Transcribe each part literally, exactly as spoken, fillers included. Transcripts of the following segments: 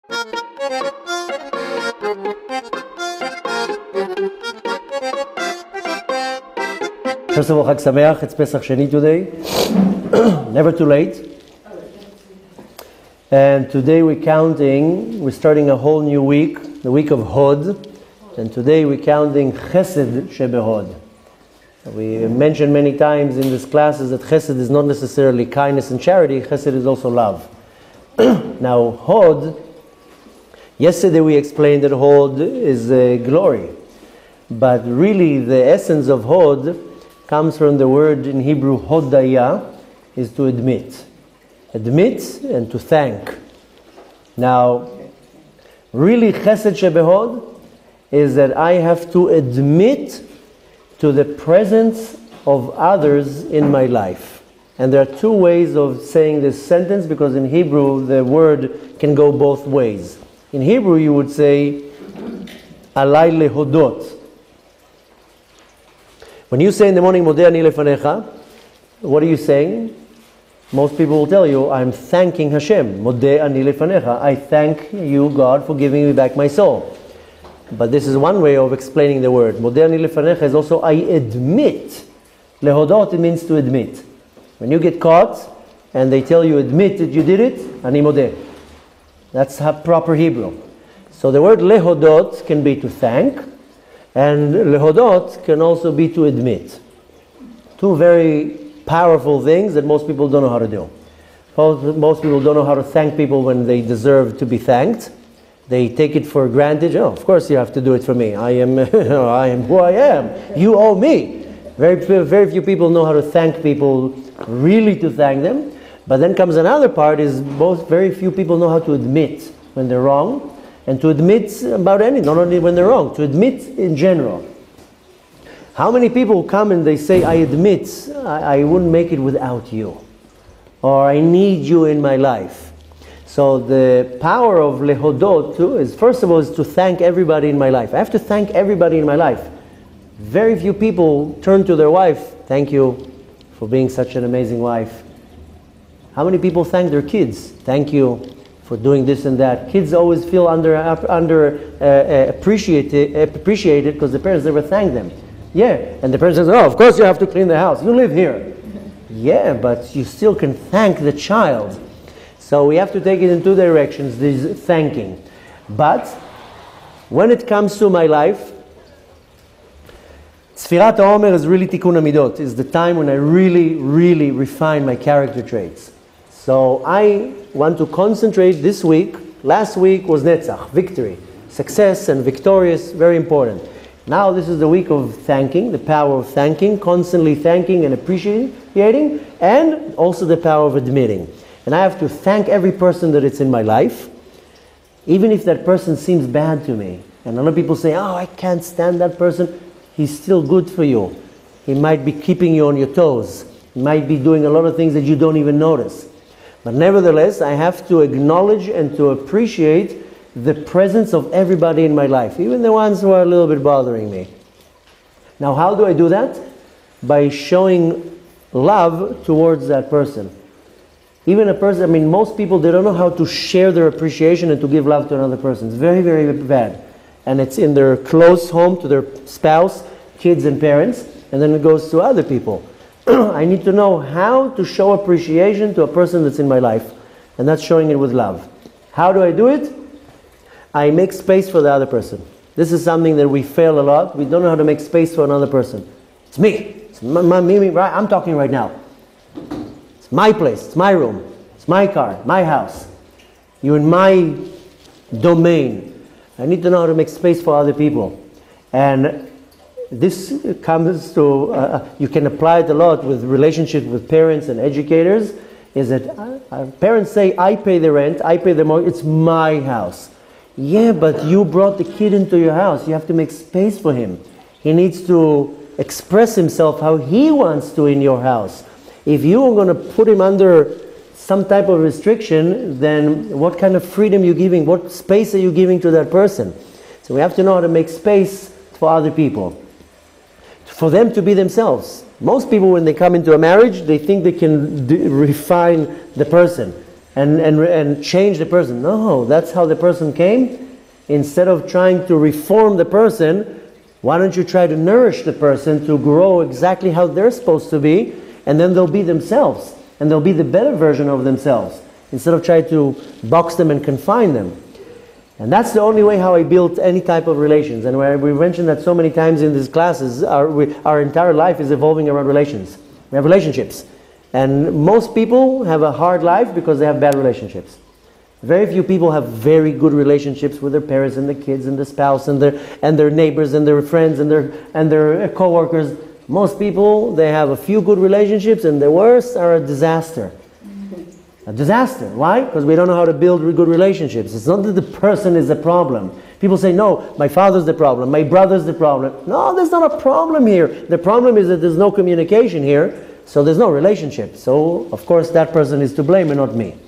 First of all, Chag Sameach, it's Pesach Sheni today. Never too late. And today we're counting, we're starting a whole new week, the week of Hod. And today we're counting Chesed Shebehod. We mentioned many times in this classes that Chesed is not necessarily kindness and charity, Chesed is also love. Now, Hod, yesterday we explained that Hod is uh, glory. But really the essence of Hod comes from the word in Hebrew, Hodaya, is to admit. Admit and to thank. Now, really Chesed Shebehod is that I have to admit to the presence of others in my life. And there are two ways of saying this sentence, because in Hebrew the word can go both ways. In Hebrew you would say, Alai lehodot. When you say in the morning, Modeh ani lefanecha, what are you saying? Most people will tell you, I'm thanking Hashem. Modeh ani lefanecha. I thank you, God, for giving me back my soul. But this is one way of explaining the word. Modeh ani lefanecha is also, I admit. Lehodot, it means to admit. When you get caught, and they tell you, admit that you did it, ani modeh. That's proper Hebrew. So the word lehodot can be to thank, and lehodot can also be to admit. Two very powerful things that most people don't know how to do. Most people don't know how to thank people when they deserve to be thanked. They take it for granted. Oh, of course you have to do it for me. I am, I am who I am. You owe me. Very, very few people know how to thank people, really to thank them. But then comes another part, is most very few people know how to admit when they're wrong. And to admit about anything, not only when they're wrong, to admit in general. How many people come and they say, I admit I, I wouldn't make it without you. Or I need you in my life. So the power of lehodot too is, first of all, is to thank everybody in my life. I have to thank everybody in my life. Very few people turn to their wife, thank you for being such an amazing wife. How many people thank their kids? Thank you for doing this and that. Kids always feel under under uh, uh, appreciated appreciated because the parents never thank them. Yeah, and the parents says, "Oh, of course you have to clean the house. You live here." Yeah, but you still can thank the child. So we have to take it in two directions. This thanking, but when it comes to my life, Sfirat HaOmer is really Tikkun HaMidot. Is the time when I really, really refine my character traits. So I want to concentrate this week. Last week was Netzach, victory, success and victorious, very important. Now this is the week of thanking, the power of thanking, constantly thanking and appreciating, and also the power of admitting. And I have to thank every person that it's in my life, even if that person seems bad to me. And a lot of people say, oh, I can't stand that person. He's still good for you. He might be keeping you on your toes. He might be doing a lot of things that you don't even notice. But nevertheless, I have to acknowledge and to appreciate the presence of everybody in my life, even the ones who are a little bit bothering me. Now, how do I do that? By showing love towards that person. Even a person, I mean, most people, they don't know how to share their appreciation and to give love to another person. It's very, very bad. And it's in their close home, to their spouse, kids and parents, and then it goes to other people. I need to know how to show appreciation to a person that's in my life, and that's showing it with love. How do I do it? I make space for the other person. This is something that we fail a lot. We don't know how to make space for another person. It's me. It's my, my, me, me, right? I'm talking right now. It's my place. It's my room. It's my car. My house. You're in my domain. I need to know how to make space for other people. And this comes to, uh, you can apply it a lot with relationships with parents and educators, is that uh, parents say, I pay the rent, I pay the mortgage, it's my house. Yeah, but you brought the kid into your house. You have to make space for him. He needs to express himself how he wants to in your house. If you are going to put him under some type of restriction, then what kind of freedom are you giving? What space are you giving to that person? So we have to know how to make space for other people, for them to be themselves. Most people, when they come into a marriage, they think they can d- refine the person. and, and, and change the person. No, that's how the person came. Instead of trying to reform the person, why don't you try to nourish the person to grow exactly how they're supposed to be, and then they'll be themselves, and they'll be the better version of themselves, instead of trying to box them and confine them. And that's the only way how I built any type of relations. And where we mentioned that so many times in these classes, our, we, our entire life is evolving around relations. We have relationships. And most people have a hard life because they have bad relationships. Very few people have very good relationships with their parents and the kids and the spouse and their, and their neighbors and their friends and their, and their co-workers. Most people, they have a few good relationships, and the worst are a disaster. A disaster. Why? Because we don't know how to build good relationships. It's not that the person is the problem. People say, no, my father's the problem, my brother's the problem. No, there's not a problem here. The problem is that there's no communication here, so there's no relationship. So, of course, that person is to blame and not me.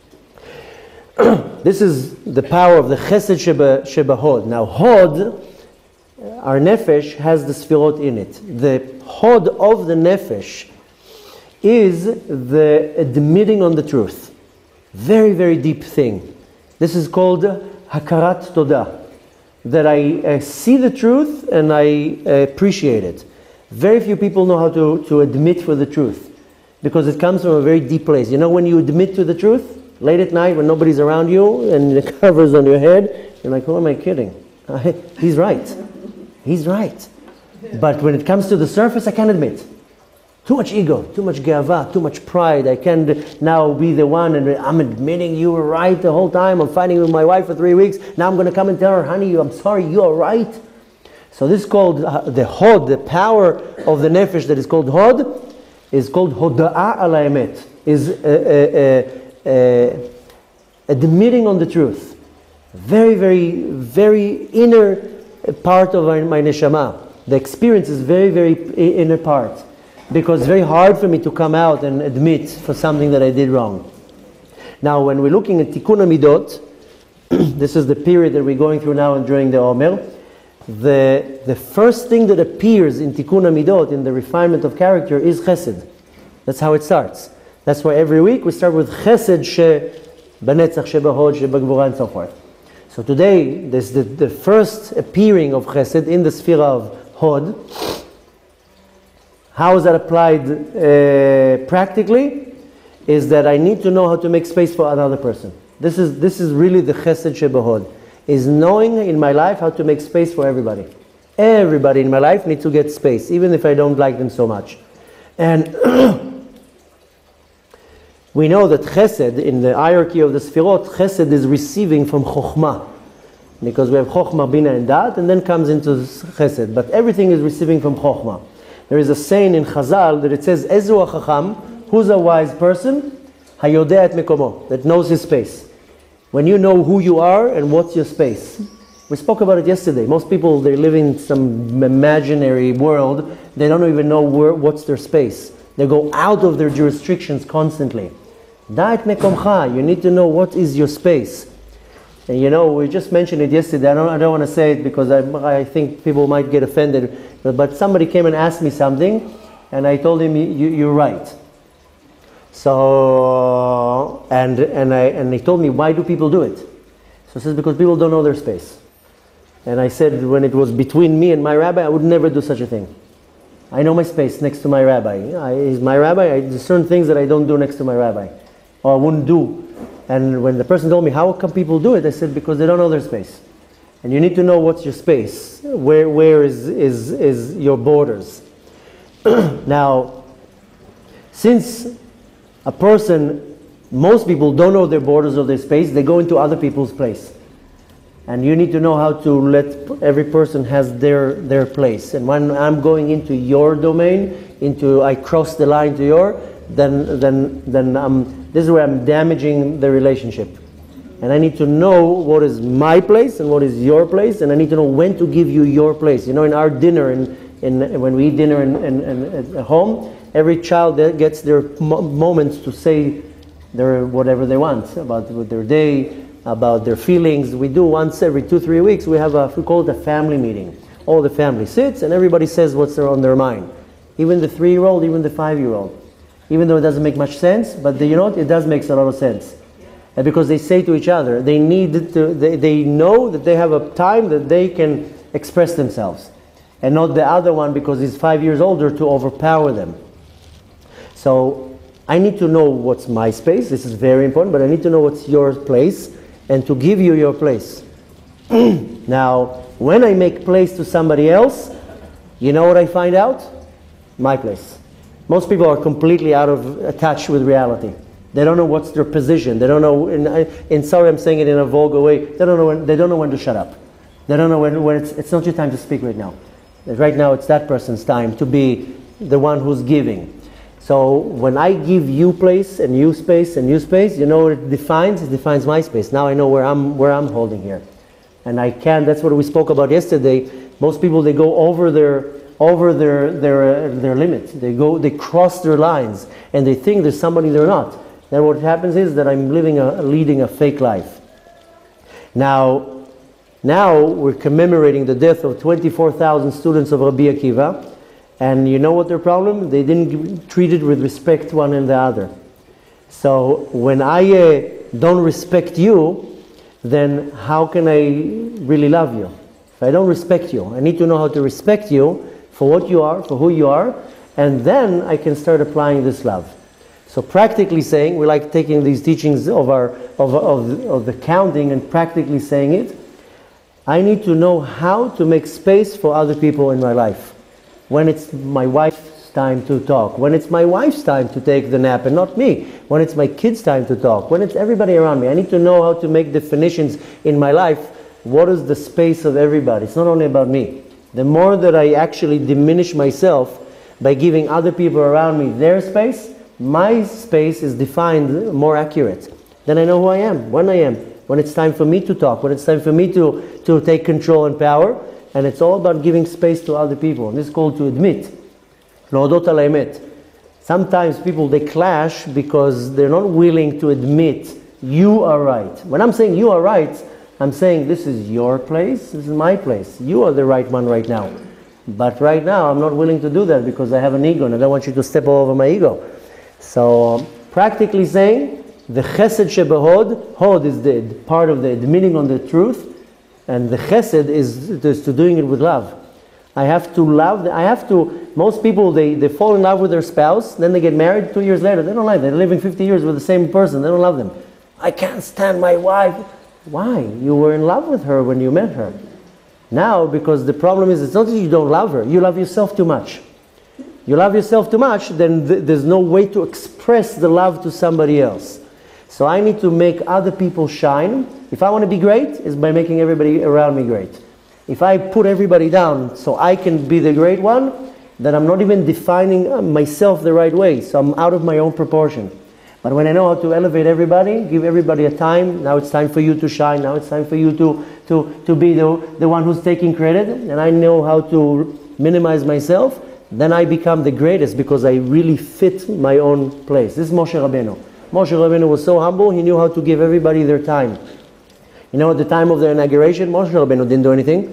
This is the power of the Chesed Sheba, Sheba Hod. Now, Hod, our Nefesh, has the Sfirot in it. The Hod of the Nefesh is the admitting on the truth. Very, very deep thing. This is called Hakarat Todah. That I, I see the truth and I appreciate it. Very few people know how to, to admit for the truth, because it comes from a very deep place. You know, when you admit to the truth, late at night when nobody's around you and the cover's on your head, you're like, who am I kidding? He's right. He's right. But when it comes to the surface, I can't admit. Too much ego, too much gava, too much pride. I can't now be the one and I'm admitting you were right the whole time. I'm fighting with my wife for three weeks. Now I'm going to come and tell her, honey, I'm sorry, you are right. So this is called uh, the Hod, the power of the Nefesh that is called Hod, is called Hoda'a ala emet, is uh, uh, uh, uh, admitting on the truth. Very, very, very inner part of my, my neshama. The experience is very, very inner part. Because it's very hard for me to come out and admit for something that I did wrong. Now, when we're looking at Tikkun HaMidot, this is the period that we're going through now and during the Omer, the, the first thing that appears in Tikkun HaMidot, in the refinement of character, is Chesed. That's how it starts. That's why every week we start with Chesed she B'netzach, she B'hod, she B'gvura, and so forth. So today, there's the, the first appearing of Chesed in the sphere of Hod. How is that applied uh, practically? Is that I need to know how to make space for another person. This is, this is really the Chesed Shebahod. Is knowing in my life how to make space for everybody. Everybody in my life needs to get space, even if I don't like them so much. And we know that Chesed, in the hierarchy of the Sfirot, Chesed is receiving from Chokhmah. Because we have Chokhmah, Bina, and Dat, and then comes into Chesed. But everything is receiving from Chokhmah. There is a saying in Chazal that it says, Ezu HaChacham, who's a wise person? Hayodeh et Mekomo, that knows his space. When you know who you are and what's your space. We spoke about it yesterday. Most people, they live in some imaginary world. They don't even know where, what's their space. They go out of their jurisdictions constantly. Da et Mekomcha, you need to know what is your space. And you know, we just mentioned it yesterday. I don't, I don't want to say it because I, I think people might get offended. But, but somebody came and asked me something, and I told him, you, you're right. So, and, and, I, and he told me, why do people do it? So he says, because people don't know their space. And I said, when it was between me and my rabbi, I would never do such a thing. I know my space next to my rabbi. I, he's my rabbi. I, there's certain things that I don't do next to my rabbi, or I wouldn't do. And when the person told me, how come people do it? I said, because they don't know their space. And you need to know what's your space. Where, where is, is, is your borders? Now, since a person, most people don't know their borders of their space, they go into other people's place. And you need to know how to let every person has their, their place. And when I'm going into your domain, into I cross the line to your, then, then, then I'm, this is where I'm damaging the relationship. And I need to know what is my place and what is your place, and I need to know when to give you your place. You know, in our dinner, in, in, when we eat dinner in, in, in, at home, every child gets their mo moments to say their whatever they want about their day, about their feelings. We do once every two, three weeks, we have a, we call it a family meeting. All the family sits and everybody says what's on their mind. Even the three-year-old, even the five-year-old. Even though it doesn't make much sense, but the, you know what, it does make a lot of sense. And because they say to each other, they need to, they, they know that they have a time that they can express themselves. And not the other one because he's five years older to overpower them. So I need to know what's my space. This is very important, but I need to know what's your place and to give you your place. Now, when I make place to somebody else, you know what I find out? My place. Most people are completely out of touch with reality. They don't know what's their position. They don't know, in, in sorry I'm saying it in a vulgar way, they don't know when, they don't know when to shut up. They don't know when, when it's, it's not your time to speak right now. Right now it's that person's time to be the one who's giving. So when I give you place and you space and you space, you know what it defines? It defines my space. Now I know where I'm, where I'm holding here. And I can, that's what we spoke about yesterday. Most people, they go over their, over their, their, uh, their limit. They go, they cross their lines and they think there's somebody they're not. Then what happens is that I'm living a, leading a fake life. Now, now we're commemorating the death of twenty-four thousand students of Rabbi Akiva. And you know what their problem? They didn't treat it with respect one and the other. So when I uh, don't respect you, then how can I really love you? If I don't respect you, I need to know how to respect you for what you are, for who you are, and then I can start applying this love. So practically saying, we like taking these teachings of, our, of, of, of the counting and practically saying it, I need to know how to make space for other people in my life. When it's my wife's time to talk, when it's my wife's time to take the nap and not me, when it's my kids' time to talk, when it's everybody around me. I need to know how to make definitions in my life. What is the space of everybody? It's not only about me. The more that I actually diminish myself by giving other people around me their space, my space is defined more accurate. Then I know who I am, when I am, when it's time for me to talk, when it's time for me to, to take control and power. And it's all about giving space to other people. And this is called to admit. L'odot al haemet. Sometimes people, they clash because they're not willing to admit you are right. When I'm saying you are right, I'm saying this is your place, this is my place. You are the right one right now. But right now, I'm not willing to do that because I have an ego and I don't want you to step all over my ego. So, practically saying, the chesed shebehod, hod is the part of the admitting on the truth, and the chesed is, is to doing it with love. I have to love, I have to, most people, they, they fall in love with their spouse, then they get married two years later, they don't like them. They're living fifty years with the same person, they don't love them. I can't stand my wife. Why? You were in love with her when you met her. Now, because the problem is, it's not that you don't love her, you love yourself too much. You love yourself too much, then th there's no way to express the love to somebody else. So I need to make other people shine. If I want to be great, it's by making everybody around me great. If I put everybody down so I can be the great one, then I'm not even defining myself the right way. So I'm out of my own proportion. But when I know how to elevate everybody, give everybody a time, now it's time for you to shine, now it's time for you to, to, to be the, the one who's taking credit, and I know how to minimize myself, then I become the greatest because I really fit my own place. This is Moshe Rabbeinu. Moshe Rabbeinu was so humble, he knew how to give everybody their time. You know, at the time of the inauguration, Moshe Rabbeinu didn't do anything.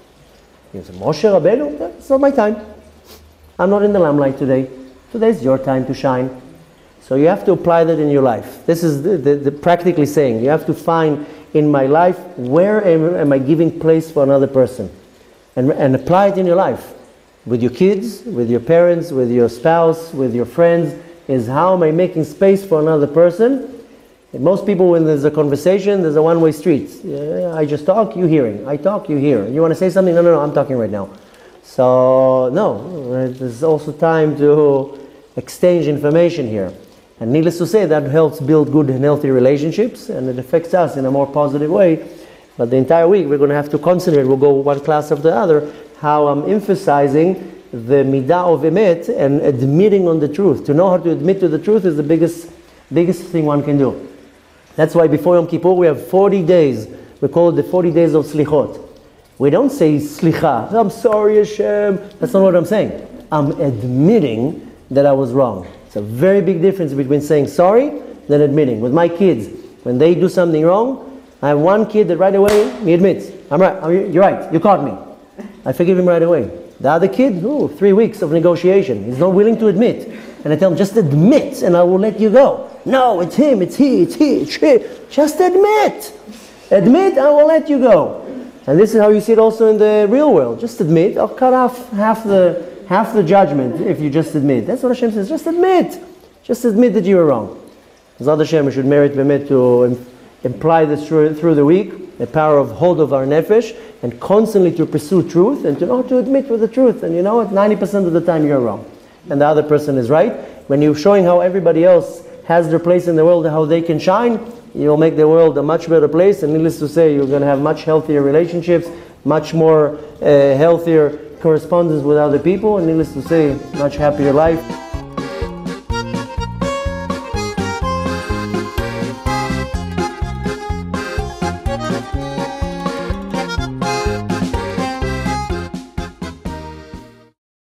He said, Moshe Rabbeinu, it's not my time. I'm not in the limelight today. Today's your time to shine. So you have to apply that in your life. This is the, the, the practically saying. You have to find in my life, where am, am I giving place for another person? And, and apply it in your life. With your kids, with your parents, with your spouse, with your friends, is how am I making space for another person? And most people, when there's a conversation, there's a one-way street. Yeah, I just talk, you hearing. I talk, you hear. You want to say something? No, no, no, I'm talking right now. So, no, there's also time to exchange information here. And needless to say, that helps build good and healthy relationships, and it affects us in a more positive way. But the entire week, we're going to have to concentrate. We'll go one class after the other, how I'm emphasizing the midah of emet and admitting on the truth. To know how to admit to the truth is the biggest, biggest thing one can do. That's why before Yom Kippur we have forty days. We call it the forty days of slichot. We don't say slicha. I'm sorry, Hashem. That's not what I'm saying. I'm admitting that I was wrong. It's a very big difference between saying sorry than admitting. With my kids, when they do something wrong, I have one kid that right away he admits, I'm right. I'm, you're right. You caught me. I forgive him right away. The other kid, ooh, three weeks of negotiation. He's not willing to admit. And I tell him, just admit and I will let you go. no, it's him, it's he, it's he, it's she. Just admit. Admit, I will let you go. And this is how you see it also in the real world. Just admit, I'll cut off half the half the judgment if you just admit. That's what Hashem says, just admit. Just admit that you were wrong. Zad Hashem, we should merit Bemet to im- imply this through, through the week, the power of hold of our nefesh, and constantly to pursue truth, and to know to admit with the truth. And you know what, ninety percent of the time you're wrong. And the other person is right. When you're showing how everybody else has their place in the world, how they can shine, you'll make the world a much better place, and needless to say, you're going to have much healthier relationships, much more uh, healthier correspondence with other people, and needless to say, much happier life.